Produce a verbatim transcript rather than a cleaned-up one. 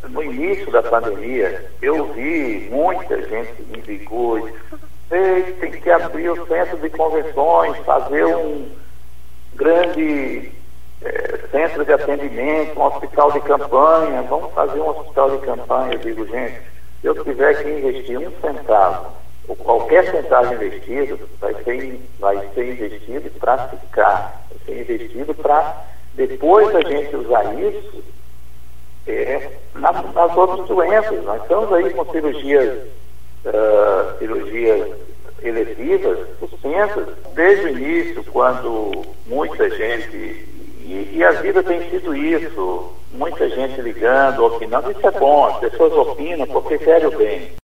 no início da pandemia, eu vi muita gente me ligou e disse, tem que abrir o centro de convenções, fazer um grande é, centro de atendimento, um hospital de campanha, vamos fazer um hospital de campanha. Eu digo, gente, se eu tiver que investir um centavo, ou qualquer centavo investido, vai ser, vai ser investido para ficar, vai ser investido para depois a gente usar isso é, nas, nas outras doenças. Nós estamos aí com cirurgias, uh, cirurgias eletivas, suspensas, desde o início, quando muita gente, e, e a vida tem sido isso, muita gente ligando, opinando, isso é bom, as pessoas opinam porque querem o bem.